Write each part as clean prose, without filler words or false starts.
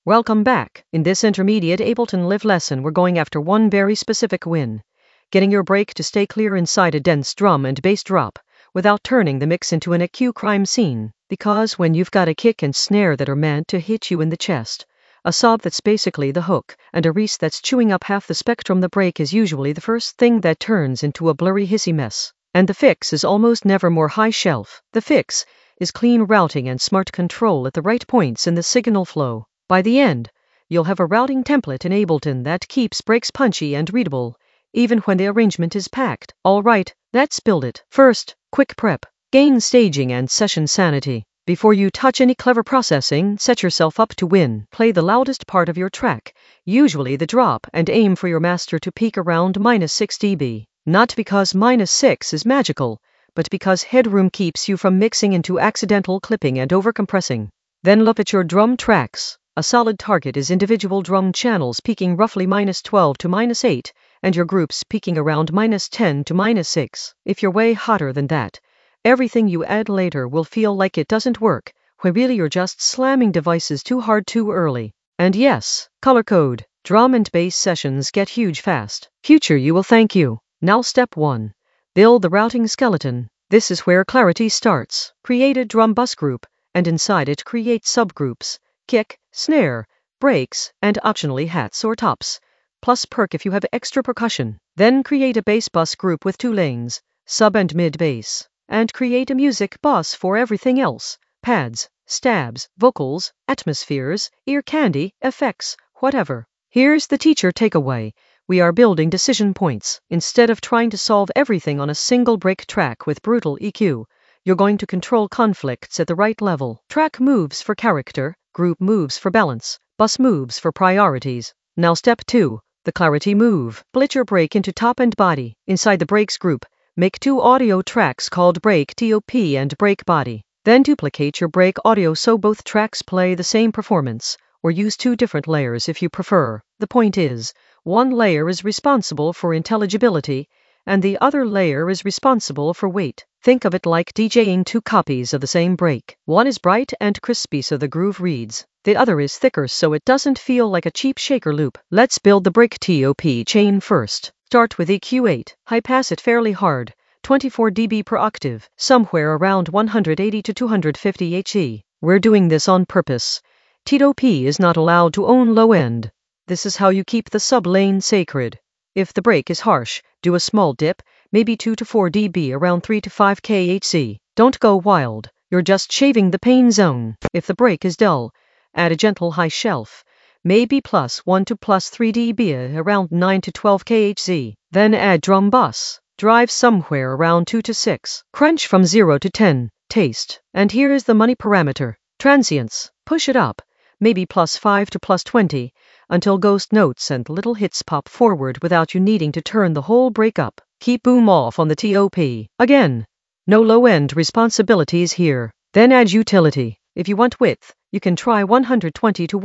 Welcome back. In this intermediate Ableton Live lesson, we're going after one very specific win. Getting your break to stay clear inside a dense drum and bass drop, without turning the mix into an EQ crime scene. Because when you've got a kick and snare that are meant to hit you in the chest, a sub that's basically the hook, and a reese that's chewing up half the spectrum, the break is usually the first thing that turns into a blurry hissy mess. And the fix is almost never more high shelf. The fix is clean routing and smart control at the right points in the signal flow. By the end, you'll have a routing template in Ableton that keeps breaks punchy and readable, even when the arrangement is packed. Alright, let's build it. First, quick prep. Gain staging and session sanity. Before you touch any clever processing, set yourself up to win. Play the loudest part of your track, usually the drop, and aim for your master to peak around -6 dB. Not because -6 is magical, but because headroom keeps you from mixing into accidental clipping and overcompressing. Then look at your drum tracks. A solid target is individual drum channels peaking roughly -12 to -8, and your groups peaking around -10 to -6. If you're way hotter than that, everything you add later will feel like it doesn't work, when really you're just slamming devices too hard too early. And yes, color code. Drum and bass sessions get huge fast. Future you will thank you. Now step 1. Build the routing skeleton. This is where clarity starts. Create a drum bus group, and inside it create subgroups. Kick, snare, breaks, and optionally hats or tops, plus perk if you have extra percussion. Then create a bass bus group with 2 lanes, sub and mid bass, and create a music bus for everything else: pads, stabs, vocals, atmospheres, ear candy, effects, whatever. Here's the teacher takeaway. We are building decision points. Instead of trying to solve everything on a single break track with brutal EQ, you're going to control conflicts at the right level. Track moves for character, group moves for balance, bus moves for priorities. Now step 2, the clarity move. Split your break into top and body. Inside the breaks group, make 2 audio tracks called break TOP and break body. Then duplicate your break audio so both tracks play the same performance, or use 2 different layers if you prefer. The point is, one layer is responsible for intelligibility, and the other layer is responsible for weight. Think of it like DJing 2 copies of the same break. One is bright and crispy so the groove reads. The other is thicker so it doesn't feel like a cheap shaker loop. Let's build the break TOP chain first. Start with EQ8. High pass it fairly hard, 24 dB per octave, somewhere around 180 to 250 HE. We're doing this on purpose. TOP is not allowed to own low end. This is how you keep the sub lane sacred. If the break is harsh, do a small dip, maybe 2 to 4 dB around 3 to 5 kHz. Don't go wild, you're just shaving the pain zone. If the break is dull, add a gentle high shelf, maybe +1 to +3 dB around 9 to 12 kHz. Then add drum bus, drive somewhere around 2 to 6. Crunch from 0 to 10, taste. And here is the money parameter. Transients, push it up, maybe +5 to +20, until ghost notes and little hits pop forward without you needing to turn the whole break up. Keep boom off on the TOP. Again, no low-end responsibilities here. Then add utility. If you want width, you can try 120 to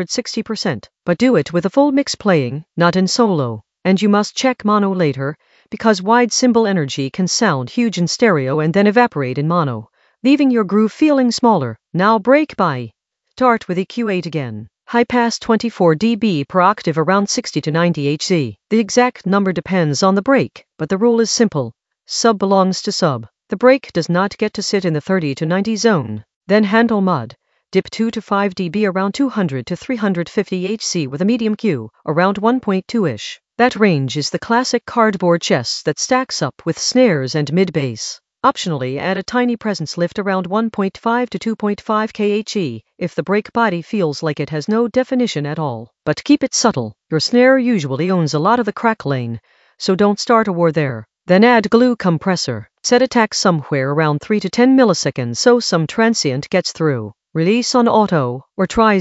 160%, but do it with a full mix playing, not in solo. And you must check mono later, because wide cymbal energy can sound huge in stereo and then evaporate in mono, leaving your groove feeling smaller. Now break by. Start with EQ8 again. High pass 24 dB per octave around 60 to 90 Hz. The exact number depends on the break, but the rule is simple. Sub belongs to sub. The break does not get to sit in the 30 to 90 zone. Then handle mud. Dip 2 to 5 dB around 200 to 350 Hz with a medium Q, around 1.2-ish. That range is the classic cardboard chest that stacks up with snares and mid-bass. Optionally, add a tiny presence lift around 1.5 to 2.5 kHz if the break body feels like it has no definition at all. But keep it subtle. Your snare usually owns a lot of the crack lane, so don't start a war there. Then add glue compressor. Set attack somewhere around 3 to 10 milliseconds so some transient gets through. Release on auto, or try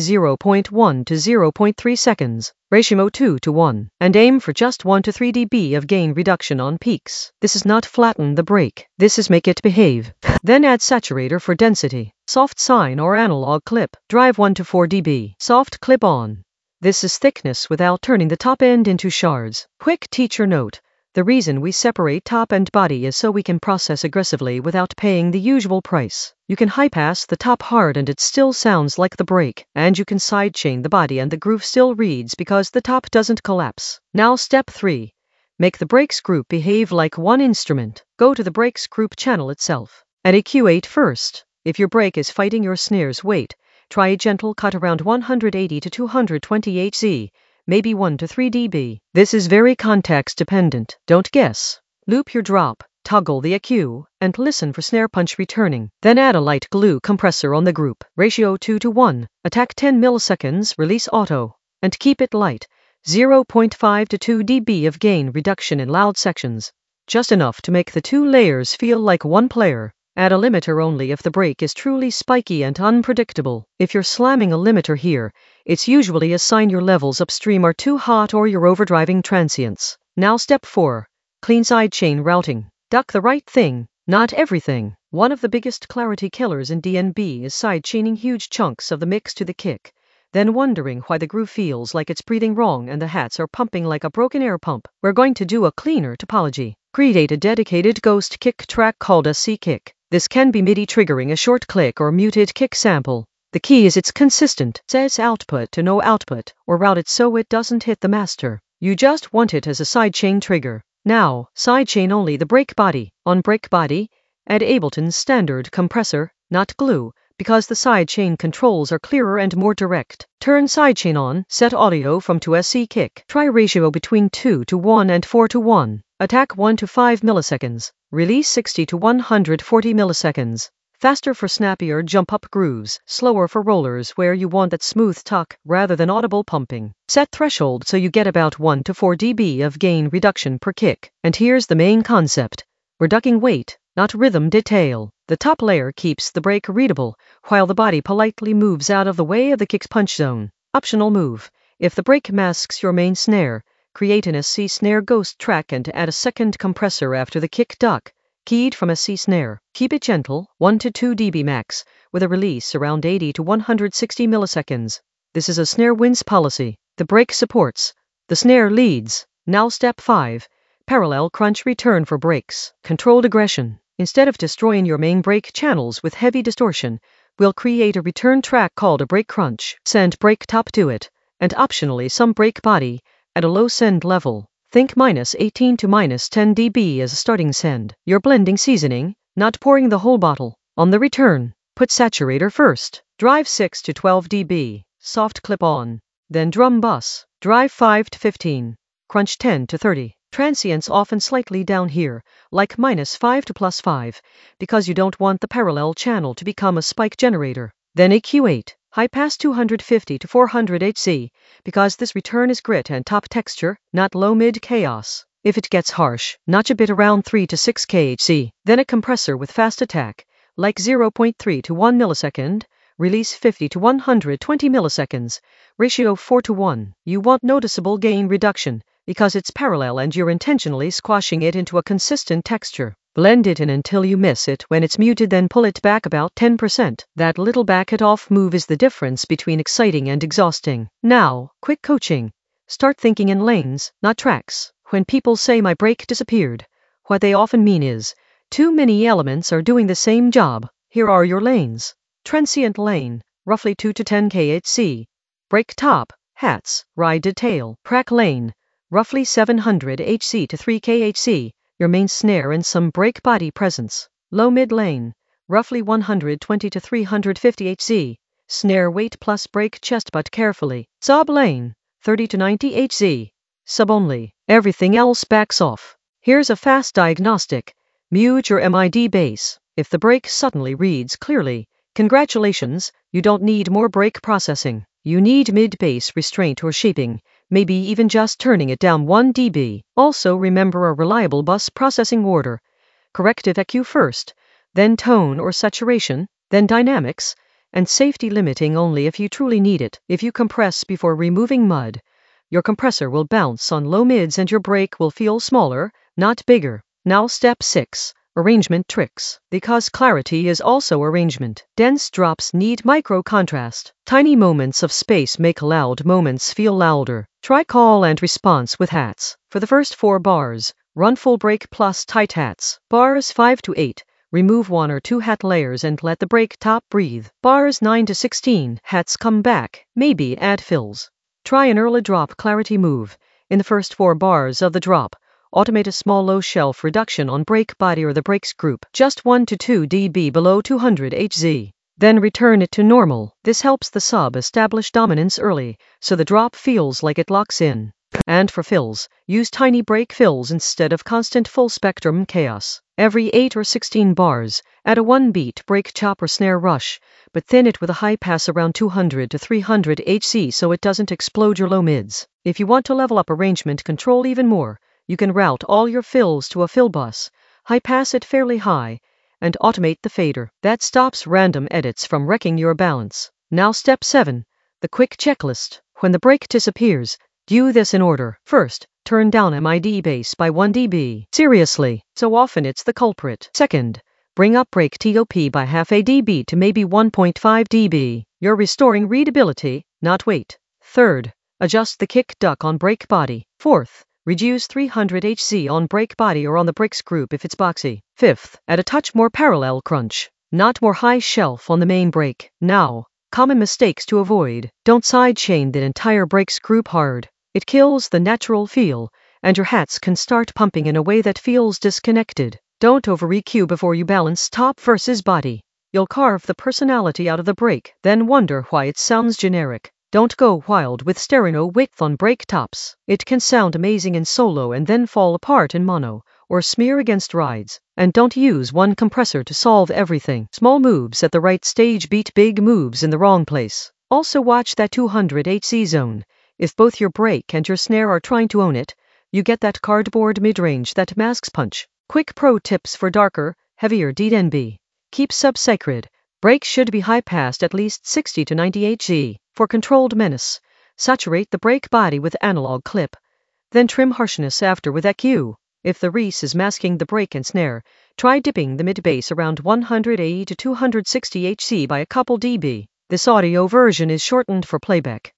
0.1 to 0.3 seconds, ratio 2 to 1, and aim for just 1 to 3 dB of gain reduction on peaks. This is not flatten the break, this is make it behave. Then add saturator for density. Soft sine or analog clip, drive 1 to 4 dB. Soft clip on. This is thickness without turning the top end into shards. Quick teacher note. The reason we separate top and body is so we can process aggressively without paying the usual price. You can high pass the top hard and it still sounds like the brake, and you can sidechain the body and the groove still reads because the top doesn't collapse. Now step 3. Make the brakes group behave like one instrument. Go to the brakes group channel itself. At EQ8 first. If your brake is fighting your snare's weight, try a gentle cut around 180 to 220 Hz, maybe 1 to 3 dB. This is very context dependent. Don't guess. Loop your drop, toggle the EQ, and listen for snare punch returning. Then add a light glue compressor on the group. Ratio 2 to 1. Attack 10 milliseconds, release auto. And keep it light. 0.5 to 2 dB of gain reduction in loud sections. Just enough to make the two layers feel like one player. Add a limiter only if the brake is truly spiky and unpredictable. If you're slamming a limiter here, it's usually a sign your levels upstream are too hot or you're overdriving transients. Now step 4. Clean sidechain routing. Duck the right thing, not everything. One of the biggest clarity killers in DNB is sidechaining huge chunks of the mix to the kick, then wondering why the groove feels like it's breathing wrong and the hats are pumping like a broken air pump. We're going to do a cleaner topology. Create a dedicated ghost kick track called a C-kick. This can be MIDI triggering a short click or muted kick sample. The key is it's consistent, says output to no output, or route it so it doesn't hit the master. You just want it as a sidechain trigger. Now, sidechain only the brake body. On brake body, add Ableton's standard compressor, not glue, because the sidechain controls are clearer and more direct. Turn sidechain on, set audio from to C-kick. Try ratio between 2 to 1 and 4 to 1. Attack 1 to 5 milliseconds. Release 60 to 140 milliseconds. Faster for snappier jump-up grooves, slower for rollers where you want that smooth tuck rather than audible pumping. Set threshold so you get about 1 to 4 dB of gain reduction per kick. And here's the main concept. We're ducking weight, not rhythm detail. The top layer keeps the brake readable, while the body politely moves out of the way of the kick's punch zone. Optional move. If the brake masks your main snare, create an SC snare ghost track and add a second compressor after the kick duck, keyed from SC snare. Keep it gentle, 1 to 2 dB max, with a release around 80 to 160 milliseconds. This is a snare wins policy. The brake supports. The snare leads. Now step 5. Parallel crunch return for brakes. Controlled aggression. Instead of destroying your main brake channels with heavy distortion, we'll create a return track called a brake crunch. Send brake top to it, and optionally some brake body, at a low send level. Think minus 18 to minus 10 dB as a starting send. You're blending seasoning, not pouring the whole bottle. On the return, put saturator first. Drive 6 to 12 dB. Soft clip on. Then drum bus. Drive 5 to 15. Crunch 10 to 30. Transients often slightly down here, like minus 5 to plus 5, because you don't want the parallel channel to become a spike generator. Then EQ8. High pass 250 to 400 Hz, because this return is grit and top texture, not low-mid chaos. If it gets harsh, notch a bit around 3 to 6 kHz. Then a compressor with fast attack, like 0.3 to 1 millisecond, release 50 to 120 milliseconds, ratio 4 to 1. You want noticeable gain reduction, because it's parallel and you're intentionally squashing it into a consistent texture. Blend it in until you miss it. When it's muted, then pull it back about 10%. That little back it off move is the difference between exciting and exhausting. Now, quick coaching. Start thinking in lanes, not tracks. When people say my brake disappeared, what they often mean is, too many elements are doing the same job. Here are your lanes. Transient lane, roughly 2 to 10 kHz. Brake top, hats, ride detail. Prac lane, roughly 700 Hz to 3 kHz. Your main snare and some brake body presence. Low mid lane, roughly 120 to 350 Hz. Snare weight plus brake chest but carefully. Sub lane, 30 to 90 Hz. Sub only. Everything else backs off. Here's a fast diagnostic. Mute your MID bass. If the brake suddenly reads clearly, congratulations, you don't need more brake processing. You need mid-bass restraint or shaping, maybe even just turning it down 1 dB. Also remember a reliable bus processing order. Corrective EQ first, then tone or saturation, then dynamics, and safety limiting only if you truly need it. If you compress before removing mud, your compressor will bounce on low mids and your brake will feel smaller, not bigger. Now step 6. Arrangement tricks. Because clarity is also arrangement. Dense drops need micro contrast. Tiny moments of space make loud moments feel louder. Try call and response with hats. For the first 4 bars, Run full brake plus tight hats. Bars 5 to 8. Remove 1 or 2 hat layers and let the brake top breathe. Bars 9 to 16. Hats come back. Maybe add fills. Try an early drop clarity move. In the first 4 bars of the drop, automate a small low shelf reduction on brake body or the brakes group, just 1 to 2 dB below 200 Hz. Then return it to normal. This helps the sub establish dominance early, so the drop feels like it locks in. And for fills, use tiny brake fills instead of constant full spectrum chaos. Every 8 or 16 bars, add a 1-beat brake chop or snare rush, but thin it with a high pass around 200 to 300 Hz so it doesn't explode your low mids. If you want to level up arrangement control even more, you can route all your fills to a fill bus, high pass it fairly high, and automate the fader. That stops random edits from wrecking your balance. Now step 7, the quick checklist. When the brake disappears, do this in order. First, turn down MID bass by 1 dB. Seriously, so often it's the culprit. Second, bring up brake TOP by half a dB to maybe 1.5 dB. You're restoring readability, not weight. Third, adjust the kick duck on brake body. Fourth, reduce 300 Hz on brake body or on the brakes group if it's boxy. Fifth, add a touch more parallel crunch, not more high shelf on the main brake. Now, common mistakes to avoid. Don't sidechain the entire brakes group hard. It kills the natural feel, and your hats can start pumping in a way that feels disconnected. Don't over-EQ before you balance top versus body. You'll carve the personality out of the brake, then wonder why it sounds generic. Don't go wild with stereo width on brake tops. It can sound amazing in solo and then fall apart in mono, or smear against rides. And don't use one compressor to solve everything. Small moves at the right stage beat big moves in the wrong place. Also watch that 200 Hz zone. If both your brake and your snare are trying to own it, you get that cardboard mid-range that masks punch. Quick pro tips for darker, heavier DNB. Keep sub sacred. Brakes should be high-passed at least 60 to 90 Hz. For controlled menace, saturate the brake body with analog clip, then trim harshness after with EQ. If the Reese is masking the brake and snare, try dipping the mid-bass around 180 to 260 Hz by a couple dB. This audio version is shortened for playback.